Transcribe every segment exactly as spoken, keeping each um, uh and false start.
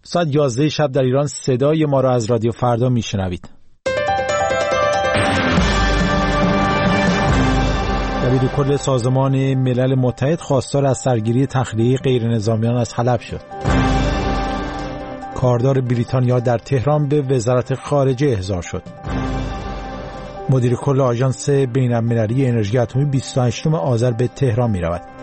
ساعت یازده شب در ایران صدای ما را از رادیو فردا میشنوید. دبیر کل سازمان ملل متحد خواستار از سرگیری تخلیه غیرنظامیان از حلب شد. کاردار بریتانیا در تهران به وزارت خارجه احضار شد. مدیر کل آژانس بین‌المللی انرژی اتمی بیست و هشتم آذر به تهران می رود.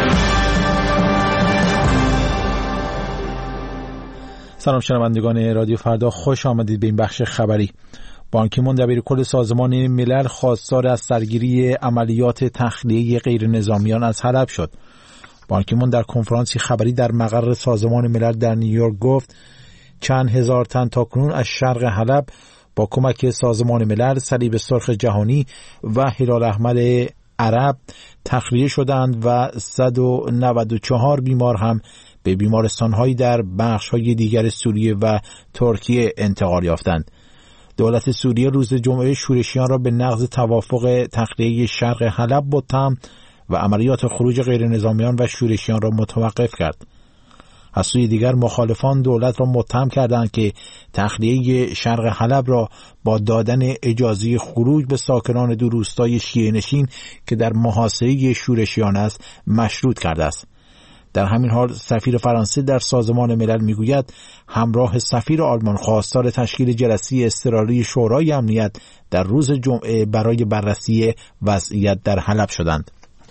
سلام شنوندگان رادیو فردا، خوش آمدید به این بخش خبری. بان کی مون دبیر کل سازمان ملل خواستار از سرگیری عملیات تخلیه غیر نظامیان از حلب شد. بان کی مون در کنفرانسی خبری در مقر سازمان ملل در نیویورک گفت چند هزار تن تاکنون از شرق حلب با کمک سازمان ملل، صلیب سرخ جهانی و هلال احمر عرب تخلیه شدند و صد و نود و چهار بیمار هم به بیمارستان‌هایی در بخش‌های دیگر سوریه و ترکیه انتقال یافتند. دولت سوریه روز جمعه شورشیان را به نقض توافق تخلیه شرق حلب متهم و عملیات خروج غیر نظامیان و شورشیان را متوقف کرد. از سوی دیگر مخالفان دولت را متهم کردند که تخلیه شرق حلب را با دادن اجازه خروج به ساکنان دو روستای شیعه نشین که در محاصره شورشیان است مشروط کرده است. در همین حال سفیر فرانسه در سازمان ملل میگوید همراه سفیر آلمان خواستار تشکیل جلسه اضطراری شورای امنیت در روز جمعه برای بررسی وضعیت در حلب شدند.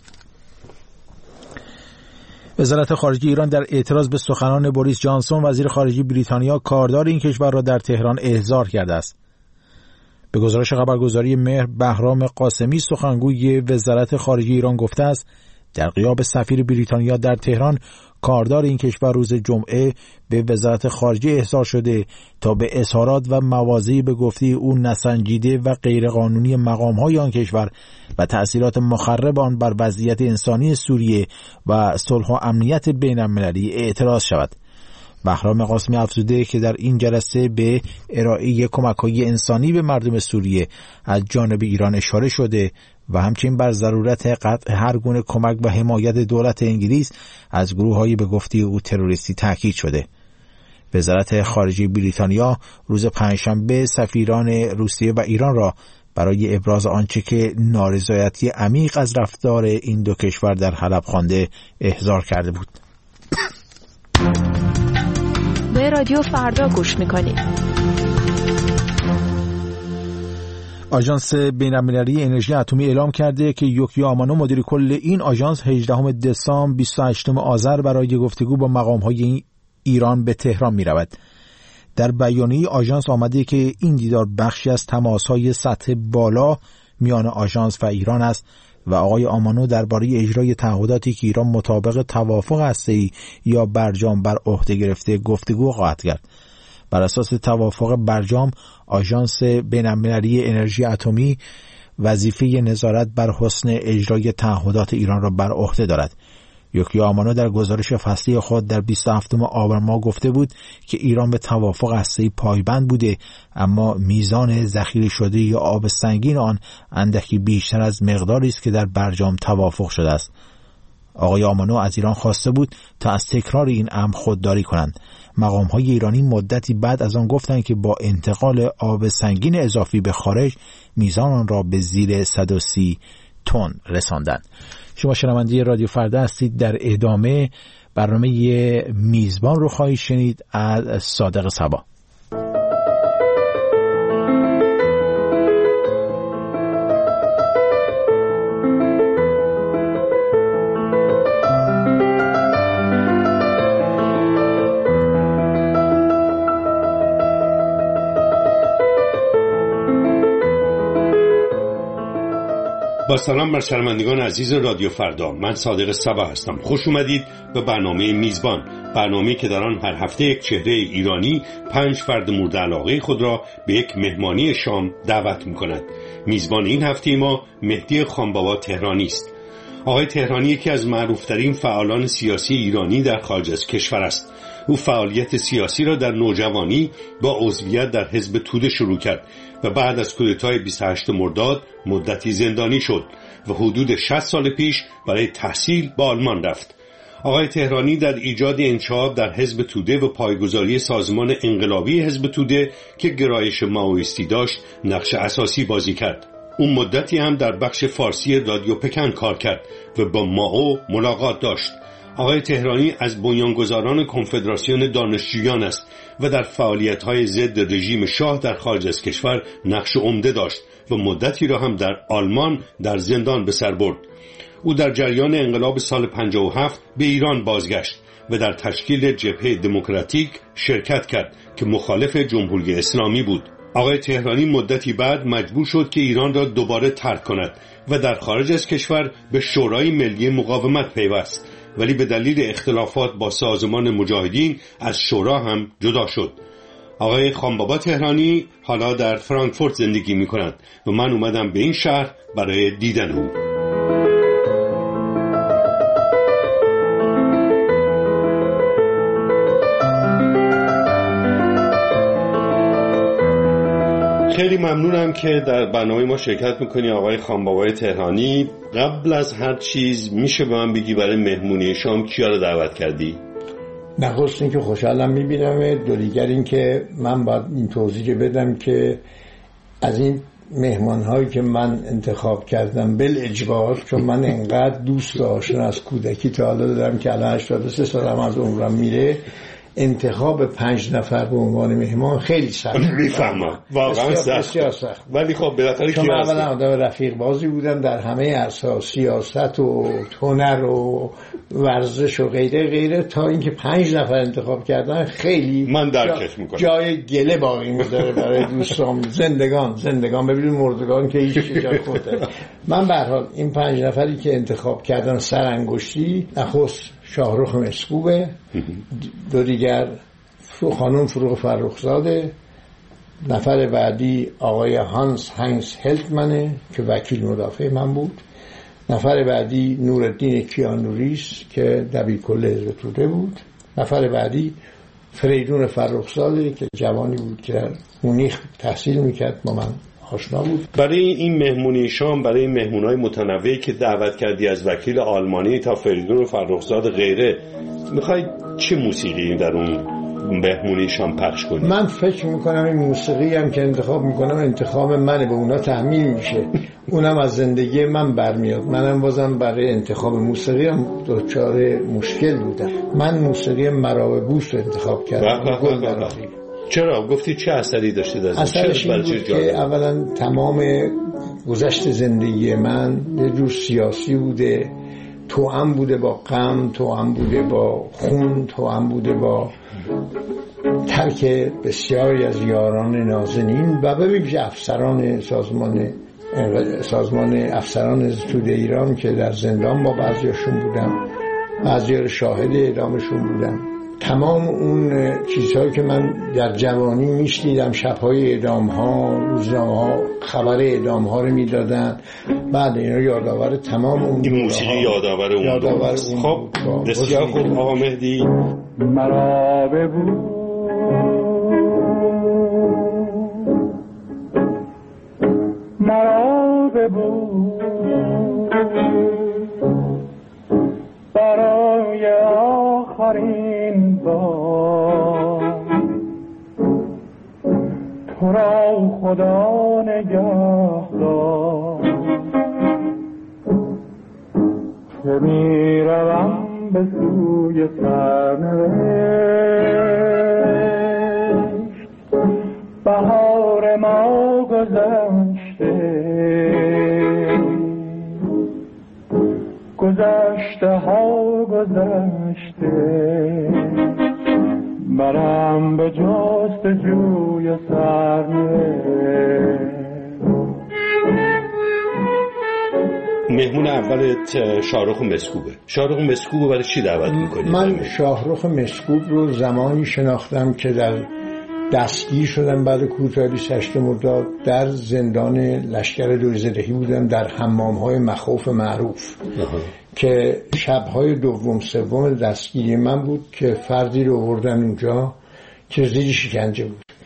وزارت خارجه ایران در اعتراض به سخنان بوریس جانسون وزیر خارجه بریتانیا کاردار این کشور را در تهران احضار کرده است. به گزارش خبرگزاری مهر، بهرام قاسمی سخنگوی وزارت خارجه ایران گفته است در غیاب سفیر بریتانیا در تهران، کاردار این کشور روز جمعه به وزارت خارجه احضار شده تا به اظهارات و مواضعی به گفته او نسنجیده و غیرقانونی مقام‌های آن کشور و تأثیرات مخرب آن بر وضعیت انسانی سوریه و صلح و امنیت بین‌المللی اعتراض شود. بهرام قاسمی افزوده که در این جلسه به ارائه کمک‌های انسانی به مردم سوریه از جانب ایران اشاره شده و همچنین بر ضرورت قطع هر گونه کمک و حمایت دولت انگلیس از گروه‌های به گفته او تروریستی تاکید شده. وزارت خارجه بریتانیا روز پنجشنبه سفیران روسیه و ایران را برای ابراز آنچه که نارضایتی عمیق از رفتار این دو کشور در حلب خوانده احضار کرده بود. به رادیو فردا گوش میکنید. آژانس بین‌المللی انرژی اتمی اعلام کرده که یوکیو آمانو مدیر کل این آژانس هجدهم دسامبر بیست و هشتم آذر برای گفتگو با مقام‌های ایران به تهران می‌رود. در بیانیه آژانس آمده که این دیدار بخشی از تماس‌های سطح بالا میان آژانس و ایران است و آقای آمانو درباره اجرای تعهداتی که ایران مطابق توافق هسته‌ای یا برجام بر عهده گرفته گفتگو خواهد کرد. بر اساس توافق برجام، آژانس بین‌المللی انرژی اتمی وظیفه نظارت بر حسن اجرای تعهدات ایران را بر عهده دارد. یوکیو آمانو در گزارش فصلی خود در بیست و هفتم آبان ماه گفته بود که ایران به توافق هسته‌ای پایبند بوده، اما میزان ذخیره شده یا آب سنگین آن اندکی بیشتر از مقداری است که در برجام توافق شده است. آقای آمانو از ایران خواسته بود تا از تکرار این امر خودداری کنند. مقام‌های ایرانی مدتی بعد از آن گفتند که با انتقال آب سنگین اضافی به خارج میزان آن را به زیر صد و سی تن رساندند. شما شنونده رادیو فردا هستید. در ادامه برنامه میزبان رو خواهید شنید از صادق صبا. با سلام بر شنوندگان عزیز رادیو فردا، من صادق صبا هستم. خوش اومدید به برنامه میزبان، برنامه‌ای که در آن هر هفته یک چهره ایرانی پنج فرد مورد علاقه خود را به یک مهمانی شام دعوت می‌کند. میزبان این هفته ما مهدی خانبابا تهرانی است. آقای تهرانی یکی از معروف‌ترین فعالان سیاسی ایرانی در خارج از کشور است. او فعالیت سیاسی را در نوجوانی با عضویت در حزب توده شروع کرد و بعد از کودتای بیست و هشتم مرداد مدتی زندانی شد و حدود شصت سال پیش برای تحصیل به آلمان رفت. آقای تهرانی در ایجاد انشعاب در حزب توده و پایگذاری سازمان انقلابی حزب توده که گرایش مائویستی داشت نقش اساسی بازی کرد. اون مدتی هم در بخش فارسی رادیو پکن کار کرد و با مائو ملاقات داشت. آقای تهرانی از بنیانگذاران کنفدراسیون دانشجویان است و در فعالیت‌های ضد رژیم شاه در خارج از کشور نقش عمده داشت و مدتی را هم در آلمان در زندان به سر برد. او در جریان انقلاب سال پنجاه و هفت به ایران بازگشت و در تشکیل جبهه دموکراتیک شرکت کرد که مخالف جمهوری اسلامی بود. آقای تهرانی مدتی بعد مجبور شد که ایران را دوباره ترک کند و در خارج از کشور به شورای ملی مقاومت پیوست، ولی به دلیل اختلافات با سازمان مجاهدین از شورا هم جدا شد. آقای خانبابا تهرانی حالا در فرانکفورت زندگی می کند و من اومدم به این شهر برای دیدن او. خیلی ممنونم که در برنامه ما شرکت میکنی آقای خانبابای تهرانی. قبل از هر چیز میشه به من بگی برای مهمونی شام کیا رو دعوت کردی؟ نخست این که خوشحالم میبینم، دو دیگر این که من باید این توضیح بدم که از این مهمان هایی که من انتخاب کردم بل اجبار، چون من انقدر دوست و آشنا از کودکی تا حالا دارم که الان هشتاد و سه سالم از عمرم میره، انتخاب پنج نفر به عنوان مهمان خیلی سخت. میفهمم واقعا سخت، ولی خب بالاخره چون اولا آدم رفیق بازی بودم در همه عرصه‌ها، سیاست و هنر و ورزش و غیره غیره، تا اینکه پنج نفر انتخاب کردن خیلی من درکش میکنم، جای گله باقی میذاره برای دوستان. زندگان زندگان ببینید مردگان که هیچ جای خود داره. من به هر حال این پنج نفری که انتخاب کردن سرانگشتی، نخست شاهرخ مسکوبه، دو دیگر خانم فروغ فرخزاده، نفر بعدی آقای هانس هنگس هلتمنه که وکیل مدافع من بود، نفر بعدی نورالدین کیانوریس که دبیرکل حزب توده بود، نفر بعدی فریدون فرخزاده که جوانی بود که در مونیخ تحصیل میکرد با من آشنا بود. برای این مهمونی شام، برای این مهمونای متنوعی که دعوت کردی از وکیل آلمانی تا فریدون فرخزاد غیره، میخوای چه موسیقی در اون مهمونی شام پخش کنی؟ من فکر میکنم این موسیقی هم که انتخاب میکنم انتخاب منه، به اونا تحمیل میشه، اونم از زندگی من برمیاد. منم بازم برای انتخاب موسیقی هم دچار مشکل بودم. من موسیقی مرا بوس رو انتخاب کردم. چرا؟ گفتی چه اثری داشته در زندگی؟ اثرش این بود که اولا تمام گذشت زندگی من یه جور سیاسی بوده، توأم بوده با غم، توأم بوده با خون، توأم بوده با ترک بسیاری از یاران نازنین و ببینید افسران سازمان سازمان افسران توده ایران که در زندان با بعضیاشون بودم، بعضی شاهد اعدامشون بودم. تمام اون چیزهایی که من در جوانی میشنیدم، شبهای اعدام ها، روزنامه ها خبر اعدام ها رو میدادن، بعد اینا یادآور تمام اون این موسیقی یادآور اون یادآور خب بسیار خوب. آقا مهدی مرا ببو مرا ببو برای آخرین بار، تو را خدا نگه دار، که می روم به سوی سرنوشت، بهار ما گذشته، گذشته ها گذشته، برم به جست جوی سرنوشت. مهمون اولت شاهرخ مسکوبه. شاهرخ مسکوب برای چی دعوت میکنی؟ من شاهرخ مسکوب رو زمانی شناختم که در دستگیر شدم بعد کودتای بیست و هشت مرداد، در زندان لشکر دویزدهی بودم، در حمام‌های مخوف معروف که شب‌های دوم سوم دستگیری من بود که فردی رو آوردن اونجا که زیر شکنجه بود.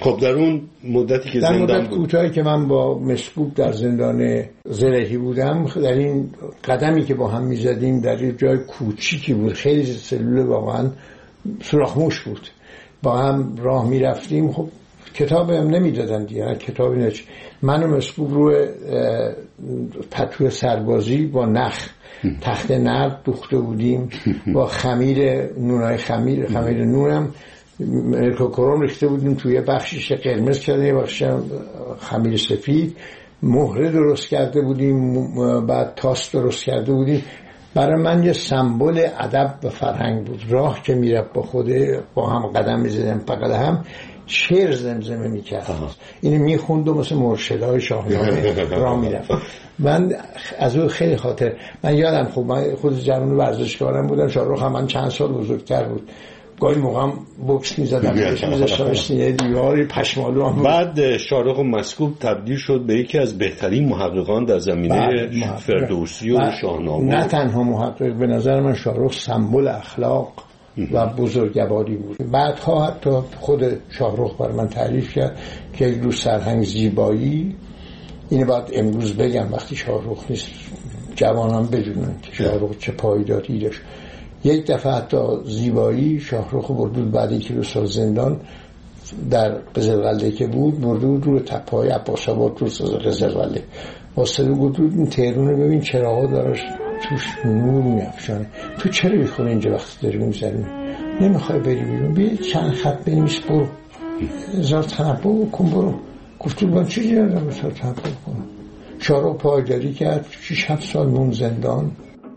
خب در اون مدتی که در زندان مدت بود، کوتاهی که من با مسکوب در زندان زرهی بودم، در این قدمی که با هم میزدیم در یه جای کوچیکی بود، خیلی سلول واقعا سوراخ‌موش بود، با هم راه میرفتیم. خب کتاب هم نمیدادن دیگه، کتابی نچ. من و مسکوب روی پتو سربازی با نخ تخت نرد دوخته بودیم، با خمیر نونای خمیر خمیر نونم مرکوکروم ریخته بودیم توی بخشش قرمز کرده، یه بخشش خمیر سفید، مهره درست کرده بودیم، بعد تاست درست کرده بودیم. برای من یه سمبل ادب و فرهنگ بود. راه که میرفت با خوده با هم قدم میزدیم بغل هم، شعر زمزمه میکرد، اینو میخوند و مثل مرشدهای شاهنامه راه میرفت. من از اون خیلی خاطر من یادم، خب من خود جوان ورزشکارم بودم، شاهرخ هم من چند سال بزرگتر بود، گاهی موقع هم بوکس میزدم میذاشتمش دیواری پشمالو هم. بعد شاهرخ مسکوب تبدیل شد به یکی از بهترین محققان در زمینه فردوسی و شاهنامه. نه تنها محقق، به نظر من شاهرخ سمبل اخلاق و بزرگواری بود. بعدها حتی خود شاهرخ بر من تعریف کرد که یک روز سرهنگ زیبایی، اینو باید امروز بگم وقتی شاهرخ نیست جوانان بدونن که شاهرخ چه پایداری داشت. یک دفعه حتی زیبایی شاهرخ بردود بعد یک کیلو سال زندان در قزلقلعه که بود، بردود رو تپه‌های عباس آباد رو قزلقلعه واسه بود این تهران رو ببین چراغا داشت توش نور میافشانه، تو چرا میخوره اینجا وقتی داری میزنی؟ نمیخوای بری بیرون؟ بیا چند خط بنویس برو، هزار تنبه بکن برو. گفتم من چیزی ندارم هزار تنبه کنم. شاهرخ پایداری کرد، شش هفت سال مون زندان.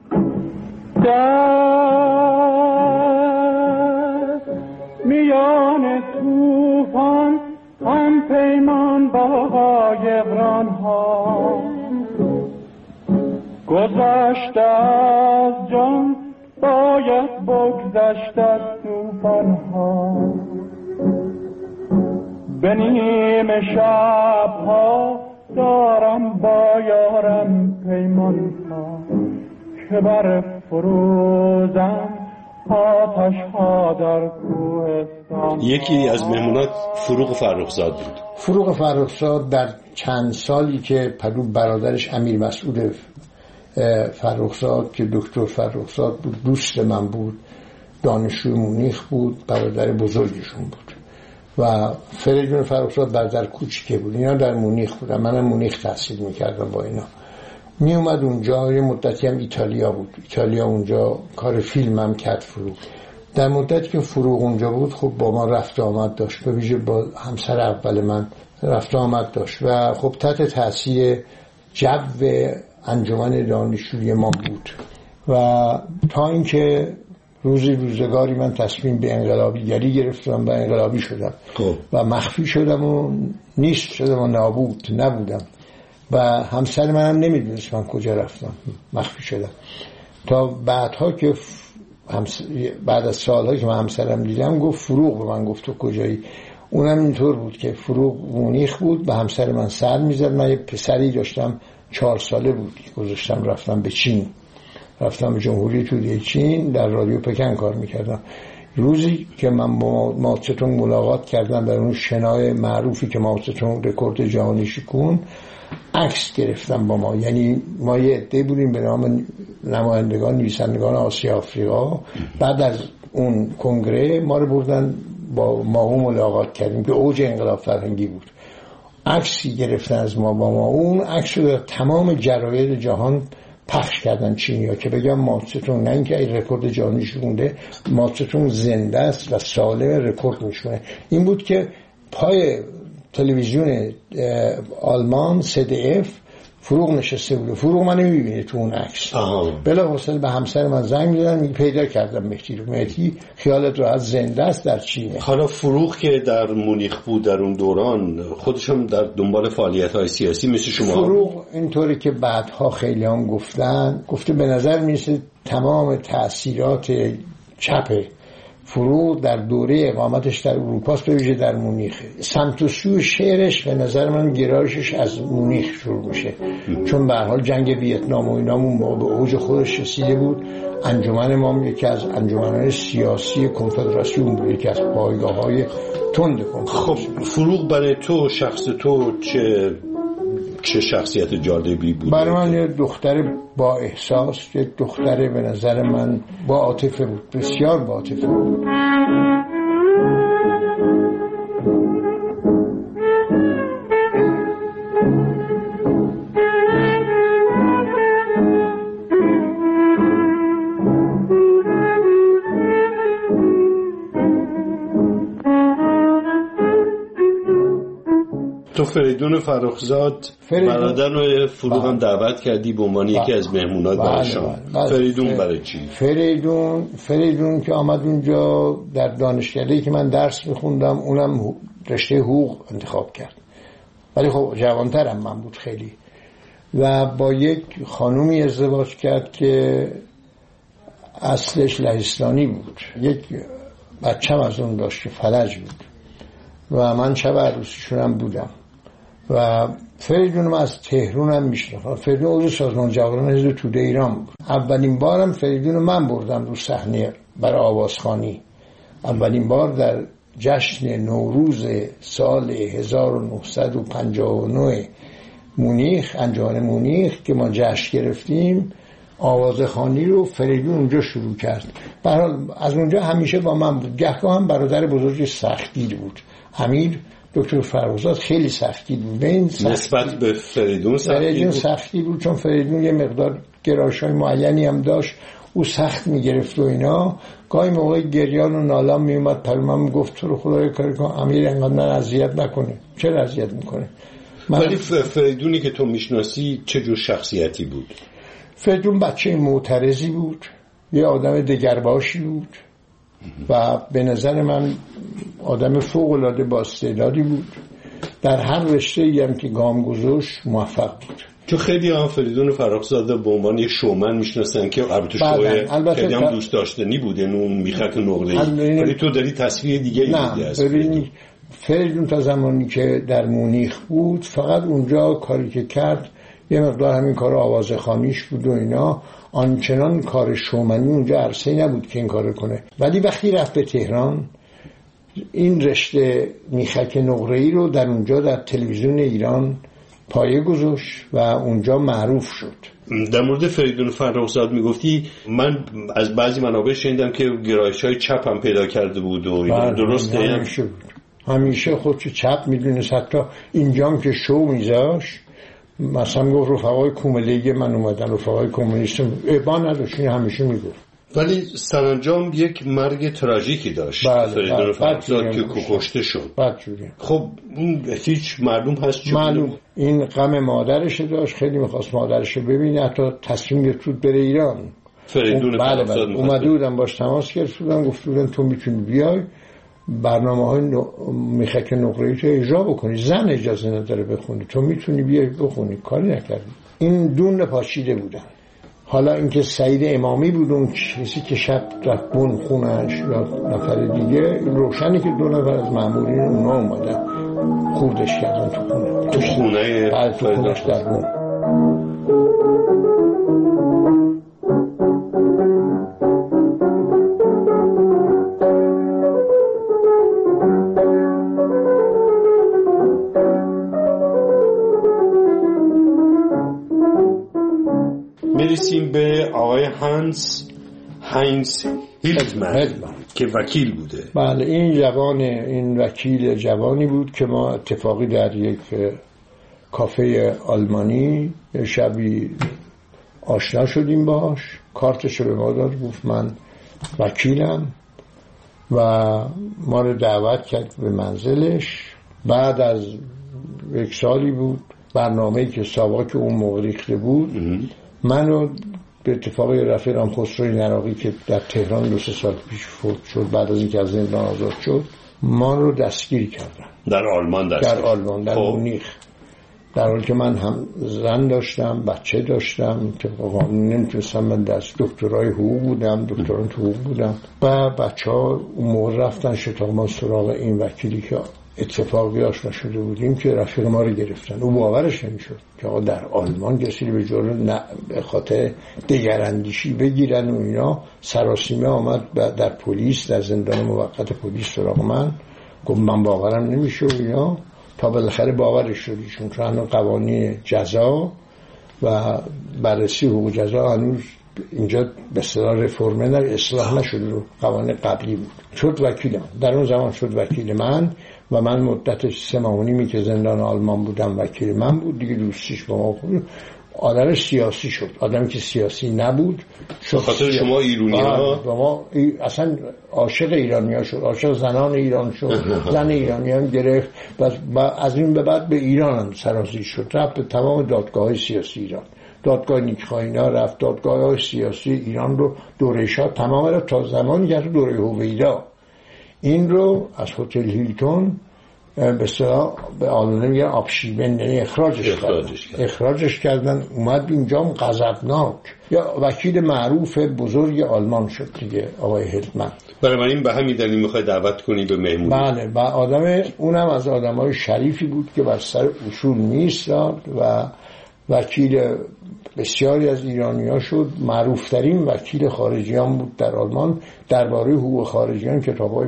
میان توفان هم پیمان با قایقران ها، گذشت از جان باید بگذشت از توفان ها. به نیمه شب ها دارم با یارم پیمان ها، که بر فروزم آتش ها در کوهستان. یکی از مهمونات فروغ فرخزاد بود. فروغ فرخزاد در چند سالی که پدو برادرش امیر مسعود فرخزاد که دکتر فرخزاد بود دوست من بود، دانشجوی مونیخ بود، برادر بزرگشون بود، و فریدون فرخزاد برادر کوچیکه بود. اینا در مونیخ بودن، منم مونیخ تحصیل میکردم با اینا. می اومد اونجا، یه مدتی هم ایتالیا بود، ایتالیا اونجا کار فیلم هم کرد فروغ. در مدتی که فروغ اونجا بود خب با ما رفت آمد داشت، به ویژه با همسر اول من رفت آمد داشت و خب تحت تاثیر جو انجمن دانشجویی ما بود. و تا اینکه روزی روزگاری من تصمیم به انقلابیگری گرفتم و انقلابی شدم خب. و مخفی شدم و نیست شدم و نابود نبودم و همسر منم نمیدونست من کجا رفتم، مخفی شدم. تا بعدها که همس... بعد از سالهایی که من همسرم دیدم گفت فروغ به من گفت تو کجایی. اونم اینطور بود که فروغ مونیخ بود به همسر من سر میزد. من یه پسری داشتم چهار ساله بود گذاشتم رفتم به چین، رفتم به جمهوری توده چین، در رادیو پکن کار میکردم. روزی که من با ماو تس‌تونگ ملاقات کردم در اون شنای معروفی که ماو تس‌تونگ رکورد جهانی شکون، عکس گرفتم با ما. یعنی ما یه عده بودیم به نام نمایندگان نویسندگان آسیا آفریقا. بعد از اون کنگره ما رو بردن با ما ملاقات کردیم که اوج انقلاب فرهنگی بود. عکسی گرفتن از ما با ما، اون عکس رو در تمام جراید جهان پخش کردن چینی‌ها که بگم ماو تس‌تونگ نه اینکه این رکورد جهانی شکونده، ماو تس‌تونگ زنده است و سالم رکورد میشونه. این بود که پای تلویزیون آلمان سی دی اف فروغ نشسته بود. فروغ من نمیبینه تو اون عکس. بلافاصله به همسر من زنگ می‌زدم میگه پیدا کردم مهدی رو. مهدی خیالت راحت زنده است در چینه. حالا فروغ که در مونیخ بود در اون دوران خودشم در دنبال فعالیت‌های سیاسی مثل شما. فروغ اینطوری که بعدها خیلی هم گفتن، گفته به نظر میرسه تمام تأثیرات چپ فروغ در دوره اقامتش در اروپا است، به ویژه در مونیخ. سمت و سوی شعرش به نظر من گرایشش از مونیخ شروع میشه، چون به هر حال جنگ ویتنام و اینا اون موقع به اوج خودش رسیده بود. انجمن ما یکی از انجمن‌های سیاسی کنفدراسیون بود، یکی از پایگاه‌های تند کنفدراسیون. خب فروغ برای تو، شخص تو چه چه شخصیت جالبی بود؟ برای من یه دختر با احساس، یه دختر به نظر من با عاطفه بود، بسیار با عاطفه بود. تو فریدون فرخزاد برادر فروغ هم دعوت کردی به عنوان یکی از مهمونات برای شام. فریدون برای چی؟ فریدون فریدون که آمد اونجا در دانشکده‌ای که من درس میخوندم، اونم رشته حقوق انتخاب کرد، ولی خب جوانترم من بود خیلی، و با یک خانومی ازدواج کرد که اصلش لهستانی بود. یک بچه‌م از اون داشت که فلج بود و من شب عروسیشونم بودم و فریدون من از تهران هم میشنم. فریدون عضو سازمان جوانان حزب توده ایران بود. اولین بارم فریدون من بردم رو صحنه برای آوازخوانی، اولین بار در جشن نوروز سال هزار و نهصد و پنجاه و نه مونیخ، انجمن مونیخ که ما جشن گرفتیم، آوازخوانی رو فریدون اونجا شروع کرد. به هر حال از اونجا همیشه با من بود. گهگاه هم برادر بزرگ سختگیر بود. امیر دکتر فرخزاد خیلی سختگیر بود. نسبت به فریدون سختگیر بود. سختگیر بود چون فریدون یه مقدار گرایش‌های معینی هم داشت، او سخت میگرفت و اینا. گاهی موقع گریان و نالان میومد پر من میگفت تو رو خدای کاری کن امیر انقدر من اذیت نکنه. چرا اذیت میکنه؟ ولی فریدونی که تو میشناسی چه جور شخصیتی بود؟ فریدون بچه معترضی بود، یه آدم دگرباشی بود و به نظر من آدم فوق‌العاده با استعدادی بود. در هر رشته‌ای هم که گام گذاشت موفق بود. تو خیلی هم فریدون فرخزاده به عنوان یک شومن میشناسن که البته شوه خیلی هم دوست داشتنی بود، یعنی اون میخک نقره‌ای، ولی تو داری تصویر دیگه ای دیدی از فریدون. فریدون تا زمانی که در مونیخ بود فقط اونجا کاری که کرد یه مقدار همین کار آوازخوانیش بود و اینا، آنچنان کار شومنی اونجا عرصه‌ای نبود که این کارو کنه. ولی وقتی رفت به تهران این رشته میخک نقره‌ای رو در اونجا در تلویزیون ایران پایه گذاشت و اونجا معروف شد. در مورد فریدون فرخزاد میگفتی، من از بعضی منابع شنیدم که گرایش‌های چپ هم پیدا کرده بود و درسته؟ همیشه بود، همیشه خودشو چپ میدونست. حتی اینجام که شو میذاشت مثلا گفت رفقای کوملیگ من اومدن، رفقای کمونیست ابا نداشت، همیشه میگفت. ولی سرانجام یک مرگ تراژیکی داشت فریدون فرخزاد که کشته شد. بدجوری. خب اون هیچ معلوم هست چه معلوم این غم مادرش داشت، خیلی میخواست مادرش رو ببینه، حتی تصمیم گرفت بره ایران. فریدون فرخزاد اومده بودم باش تماس گرفتم، گفتم تو میتونی بیای برنامه‌های میخک نقره‌ای تو اجرا بکنی، زن اجازه نداره بخونی، تو میتونی بیای بخونی. کاری نکردی. این دون پاشیده بودن. حالا اینکه سعید امامی بود اون کسی که شب رفت بون خونش یا نفر دیگه، روشنی که دو نفر از مامورین اونا اومدن خوردش کردن تو خونه، تو خونه بعد تو خونش در بون. میرسیم به آقای هانس هاینز هیلدمن که وکیل بوده. بله، این جوان این وکیل جوانی بود که ما اتفاقی در یک کافه آلمانی شبی آشنا شدیم باش، کارتشو به ما داد، گفت من وکیلم و ما رو دعوت کرد به منزلش. بعد از یک سالی بود برنامه‌ای که ساواک اون موقع ریخته بود، منو به اتفاق رفیقم خسروی نراقی که در تهران دو سه سال پیش فوت شد بعد از اینکه از زندان آزاد شد، ما رو دستگیر کردن در آلمان. دستگیر در آلمان در مونیخ در حالی که من هم زن داشتم، بچه داشتم که قانون نمیتونستم، من دست دکترای حقوق بودم، دکتران تو حقوق بودم و بچه ها اون موقع رفتن شتاب ما سراغ این وکیلی که اتفاقی آشنا شده بودیم که رفیق ما رو گرفتن. او باورش نمیشد که آقا در آلمان کسی به جور به خاطر دگراندیشی بگیرن و اینا. سراسیمه آمد در پلیس، در زندان موقت پلیس سراغ من، گفت من باورم نمیشه و اینا، تا بالاخره باورش شدی چون چون قوانین جزا و بررسی حقوق جزا هنوز اینجا به اصطلاح رفرمه نه اصلاح نشده، قوانین قبلی بود. شد وکیل من، در اون زمان شد وکیل من و من مدت سه ماه و نیمی که زندان آلمان بودم وکیل من بود دیگه. دوستیش با ما بود، آدم سیاسی شد، آدمی که سیاسی نبود. خاطر شما ایرانی ها ما اصلا عاشق ایرانی ها شد، عاشق زنان ایران شد، زن ایرانی هم گرفت و از این به بعد به ایران هم سرازیر شد، رفت به تمام دادگاه های سیاسی ایران، دادگاه نیکخائینا رفت، دادگاه های سیاسی ایران رو دوره شاه تمام رو تا زمانی که دوره هویدا این رو از هتل هیلتون به اصطلاح به آلمان میگن آبشیبن، یعنی اخراجش, اخراجش کردن. اخراجش کردن اومد اینجا غضبناک. یا وکیل معروف بزرگ آلمان شد دیگه آقای هلتمن. برای این به همین دلیل میخوای دعوت کنی به مهمونی؟ بله، و آدم اونم از آدمای شریفی بود که بر سر اصول میایستاد و وکیل بسیاری از ایرانی‌ها شد. معروفترین وکیل خارجیان بود در آلمان، درباره حقوق خارجیان کتاب‌های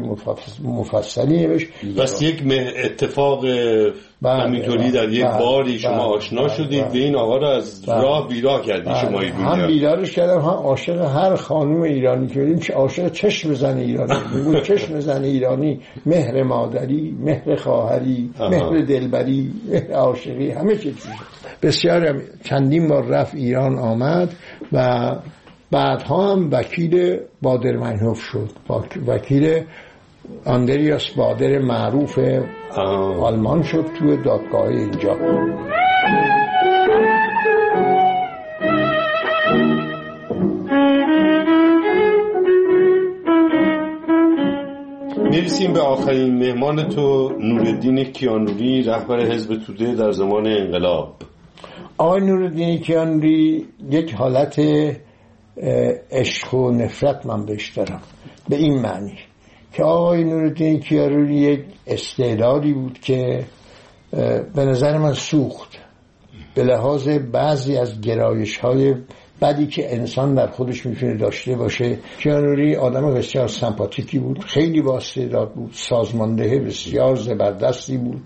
مفصلی نوشت. بس یک اتفاق همینطوری در یک باری شما آشنا شدید و این آقا را از راه بیراه کردید شما ایرانی. هم بیدارش کردم، هم عاشق هر خانم ایرانی که بودیم، عاشق چشم زن ایرانی بود. چشم زن ایرانی، مهر مادری، مهر خواهری، مهر دلبری، مهر عاشقی، همه چیز. بسیار چندین بار رفت ایران آمد و بعدها هم وکیل بادر مینهوف شد، وکیل آندریاس بادر معروف آلمان شد توی دادگاه اینجا. میرسیم به آخرین مهمان تو، نورالدین کیانوری، رهبر حزب توده در زمان انقلاب. آقای نورالدین کیانوری یک حالت عشق و نفرت من بهش دارم، به این معنی که آقای نورالدین کیانوری یک استعدادی بود که به نظر من سوخت به لحاظ بعضی از گرایش‌های بدی که انسان در خودش میتونه داشته باشه. کیانوری آدم بسیار سمپاتیکی بود، خیلی با استعداد بود، سازمانده بسیار زبردستی بود،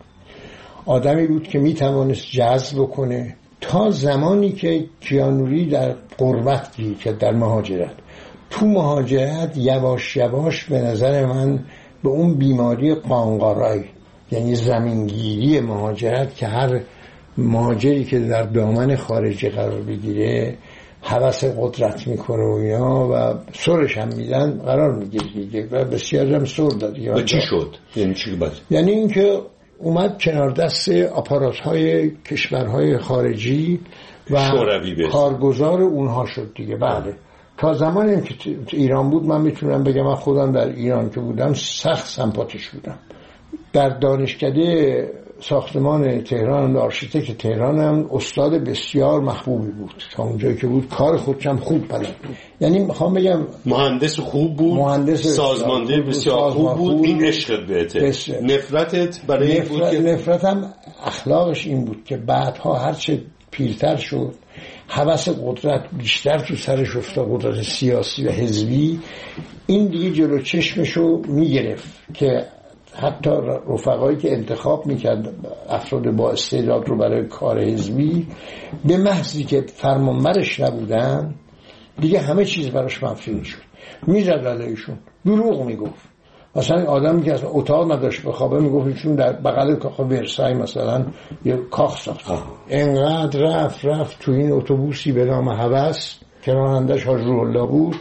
آدمی بود که میتوانست جذب کنه. تا زمانی که کیانوری در غربت گیر که در مهاجرت، تو مهاجرت یواش یواش به نظر من به اون بیماری قانقارای، یعنی زمینگیری مهاجرت که هر مهاجری که در دامن خارجی قرار بگیره هوس قدرت میکنه و اینا و سرش هم میدن قرار میگیره و بسیار هم سر داد. و چی شد؟ یعنی چی بود؟ یعنی اینکه اومد کنار دست آپارات‌های کشورهای خارجی و کارگزار اونها شد دیگه. بله، تا زمانی که ایران بود من میتونم بگم من خودم در ایران که بودم سخت سمپاتیش بودم. در دانشکده ساختمان تهران، آرشیتکت تهران هم استاد بسیار محبوبی بود، تا اونجایی که بود کار خودشم خوب بلد بود. یعنی میخوام بگم مهندس خوب بود، مهندس سازمانده بسیار خوب بود. بود. این عشقت بهته، بس... نفرتت برای نفرت... این بود که نفرتم اخلاقش این بود که بعدها هرچه پیرتر شد هوس قدرت بیشتر تو سرش افتاد، قدرت سیاسی و حزبی، این دیگه جلو چشمشو میگرفت که حتی رفقایی که انتخاب میکرد افراد با استعداد رو برای کار حزبی، به محضی که فرمانبرش نبودن دیگه همه چیز براش منفی میشد، میزد علیشون، دروغ میگفت. مثلا آدمی که اصلا اتاق نداشت بخوابه میگفت چون در بغل کاخ ورسای مثلا یه کاخ ساخت. انقدر رفت رفت تو این اتوبوسی به نام هوس که رانندش حاج روح‌الله بود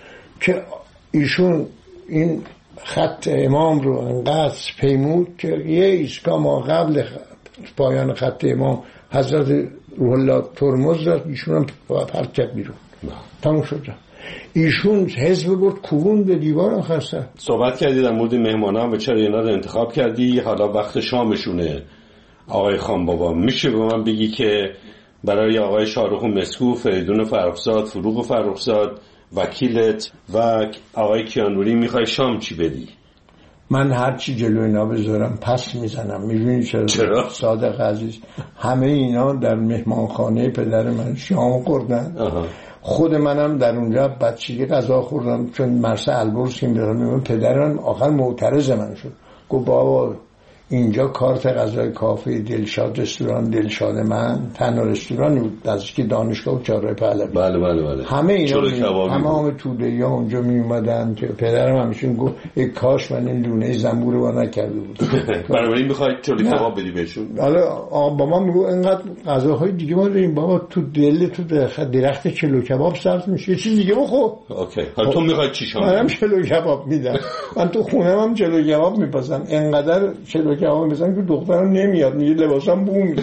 که ایشون این خط امام رو انقدر پیمود که یه ایستگاه ما قبل پایان خط امام حضرت روح الله ترمز داد، ایشون هم پرت کرد بیرون، تموم شد. ایشون حزب برد کوبون به دیوار آخر سر. صحبت کردی در مورد مهمانان و چرا اینا رو انتخاب کردی، حالا وقت شامشونه، آقای خانبابا میشه به من بگی که برای آقای شاهرخ مسکو، فریدون فرخزاد، فروغ فرخزاد، وکیلت و آقای کیانوری میخوای شام چی بدی؟ من هر چی جلوی اینا بذارم پس میزنم. میدونی چرا؟ چرا؟ صادق عزیز، همه اینا در مهمانخانه پدر من شام خوردن. آها. خود منم در اونجا بچگی غذا خوردم، چون مرسه البرز که میدارم. پدرم آخر معترض من شد، گفت بابا اینجا کارت غذای کافه دلشاد رستوران، دلشاد من تنها رستورانی بود نزدیک دانشگاه و چهارراه پهلوی. بله بله بله. همه اینا می... تمام توده‌ای ها اونجا می اومدن که پدرم همیشه گفت ای کاش من این لونه زنبور رو نکرده بود. برای میخواید چوری کباب بدی بهشون؟ حالا با ما میگو اینقدر غذاهای دیگه ما داریم بابا، تو دل تو درخت چلو کباب سبز میشه، چیز دیگه بخور. اوکی. حالا تو میخوای چی شام؟ منم چلو کباب میدم. من تو خونم هم چلو کباب میپزم، اینقدر چلو کباب میپزم که دخترم نمیاد، میگه لباسم بو میشه.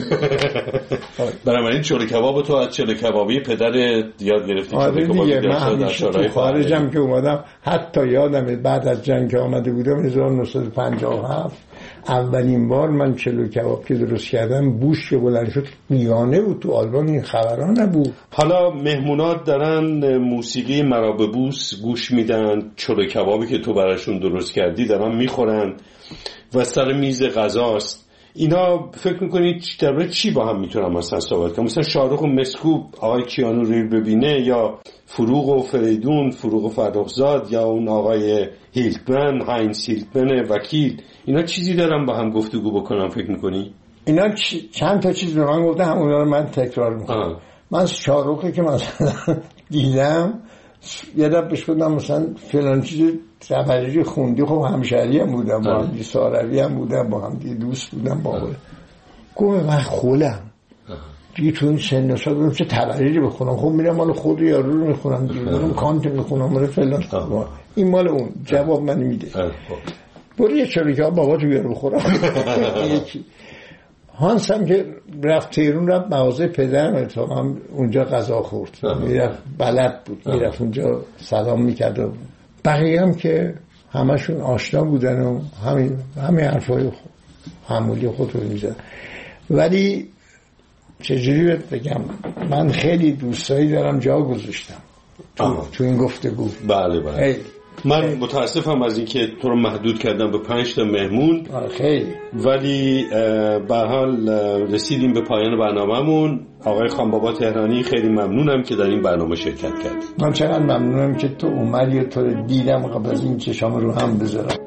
برای این چلو کباب تو از چلو کبابی پدر یاد گرفتی؟ آره دیگه، من همیشه تو خارجم که اومدم، حتی یادمه بعد از جنگ که آمده بودم هزار و نهصد و پنجاه و هفت اولین بار من چلو کباب که درست کردم بوش که بلند شد میانه بود، تو آلمان این خبرها نبود. حالا مهمونات دارن موسیقی مرا بوس گوش میدن، چلو کبابی که تو براشون درست کردی دارن میخورن و سر میز غذاست. اینا فکر میکنید درباره چی با هم میتونن مثلا صحبت کنن؟ مثلا شاهرخ و مسکو آقای کیانوری ببینه، یا فروغ و فریدون، فروغ و فرخزاد، یا اون آقای هیلتمن، هاینز هیلتمن وکیل، اینا چیزی دارن با هم گفتگو بکنن فکر میکنی؟ اینا چند تا چیز به من گفتن، همونا رو من تکرار میکنم. من شاهرخی که مثلا دیدم یه دفعه بهش گفتم مثلا فلان چیز تبریزی خوندی، خب همشهری هم بودم با هم، ساروی هم بودم با هم، دیگه دوست بودم با هم. گفت من خولم دیگه تو این سن و سال بودم چه تبریزی بخونم، خب میرم مال خود یارو رو میخونم دیگه، برم کانت میخونم مال فلان، این مال اون. جواب من میده برو یه چلو کباب بابا تو بیار بخورم. یکی هانس هم که رفت تهران، رفت مغازه پدرم، اتفاقا اونجا غذا خورد، میرفت بلد بود، میرفت اونجا سلام میکرد و بقیه هم که همشون آشنا بودن و همین همین حرفای معمولی خود رو میزن. ولی چجوری بهت بگم، من خیلی دوستایی دارم جا گذاشتم تو, تو این گفتگو. بله بله. خیلی. من خیلی. متاسفم از اینکه تو رو محدود کردم به پنج تا مهمون. خیلی. ولی به هر حال رسیدیم به پایان برنامه‌مون. آقای خانبابا تهرانی خیلی ممنونم که در این برنامه شرکت کردی. من چقدر ممنونم که تو اومدی و تو رو دیدم قبل از این چشام رو هم بذارم.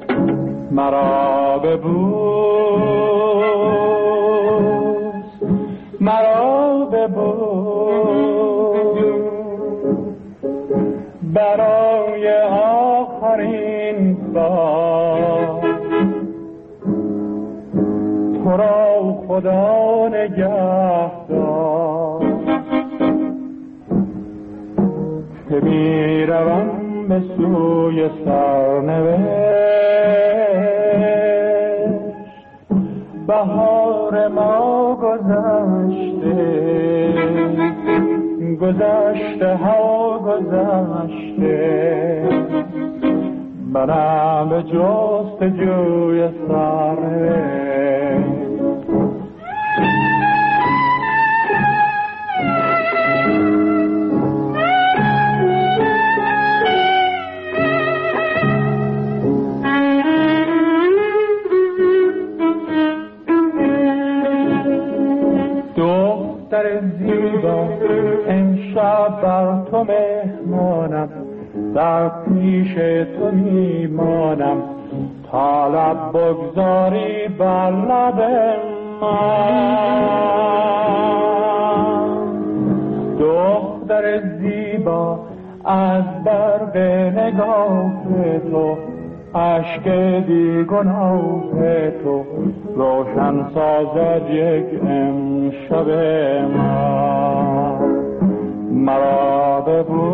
مرا ببوس، مرا ببوس، برای آخرین بار تو را خدا نگه دار که می روم به سوی سرنوشت. بهار ما گذشته، گذشته ها گذشته، منم به جستجوی سرنوشت. دختر زیبا امشب بر تو مهمانم، در پیش تو میمانم تا لب بگذاری بر لب من. دختر زیبا از برق نگاه تو، عشق بی گناه تو روشن سازد یک امشب ما. مرا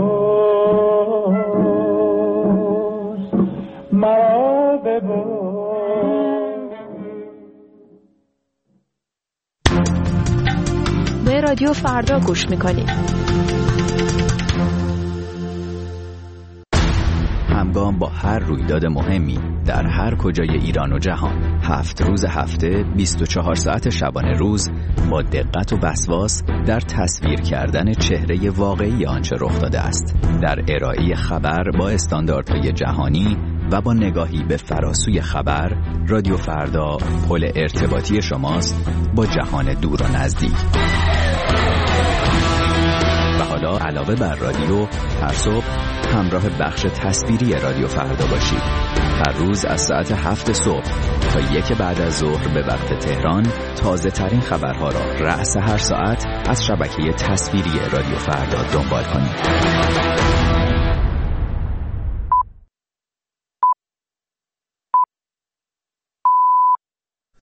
ببوس، مرا ببوس. به رادیو فردا گوش میکنید. زیبا با هر رویداد مهمی در هر کجای ایران و جهان. هفت روز هفته، بیست و چهار ساعت شبانه روز، با دقت و وسواس در تصویر کردن چهره واقعی آنچه رخ داده است، در ارائه خبر با استانداردهای جهانی و با نگاهی به فراسوی خبر. رادیو فردا پل ارتباطی شماست با جهان دور و نزدیک. و حالا علاوه بر رادیو، هر صبح همراه بخش تصویری رادیو فردا باشید. هر روز از ساعت هفت صبح تا یک بعد از ظهر به وقت تهران تازه ترین خبرها را رأس هر ساعت از شبکه تصویری رادیو فردا دنبال کنید.